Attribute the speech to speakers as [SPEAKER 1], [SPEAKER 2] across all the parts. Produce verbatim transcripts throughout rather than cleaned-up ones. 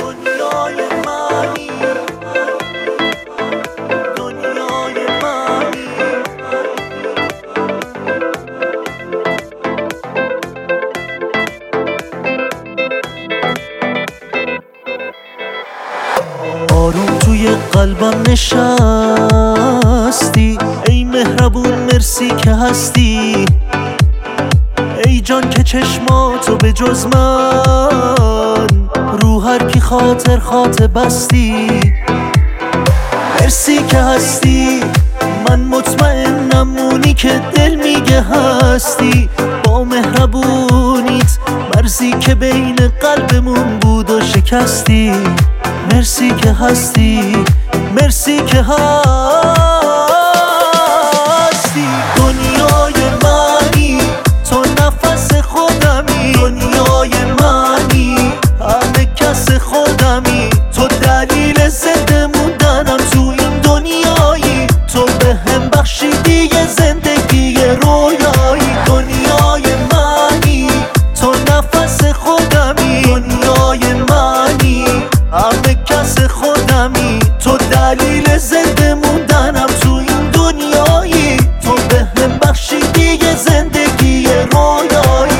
[SPEAKER 1] دنیای منی، دنیای منی. آروم توی قلبم نشستی، ای مهربون مرسی که هستی. ای جان که چشماتو به جز من رو هر کی خاطر خاطر بستی. مرسی که هستی، من مطمئنم اونی که دل میگه هستی. با مهربونیت مرزی که بین قلبمون بود و شکستی. مرسی که هستی، مرسی که هستی. دنیای منی، تو نفس خودمی. دنیای منی، همه کس خودمی. تو دلیل زنده موندنم تو این دنیایی. تو به هم بخشیدی یه زندگی رویایی. دنیای منی، تو نفس خودمی. دنیای منی، همه کس خودمی. تو دلیل زنده موندنم تو این دنیایی. تو به هم بخشیدی یه زندگی رویایی.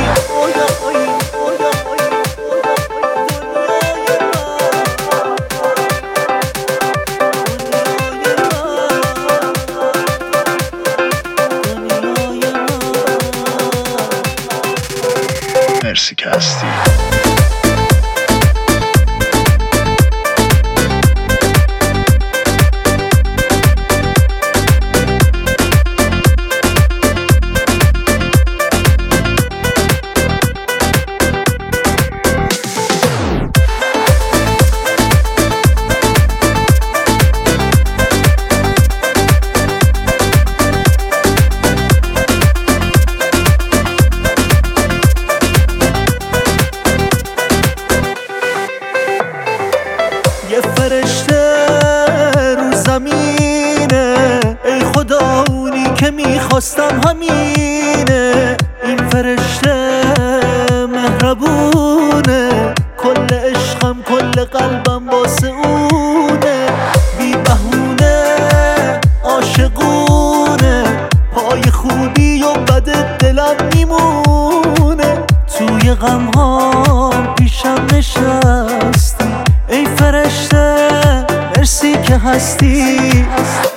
[SPEAKER 2] مرسی که هستی.
[SPEAKER 1] یه فرشته رو زمینه، ای خدا اونی که میخواستم همینه. این فرشته مهربونه، کل عشقم کل قلبم واسه اونه. بی بهونه عاشقونه، پای خوبی و بد دلم میمونه. توی غمهام پیشم نشستی، ای فرشته مرسی که هستی.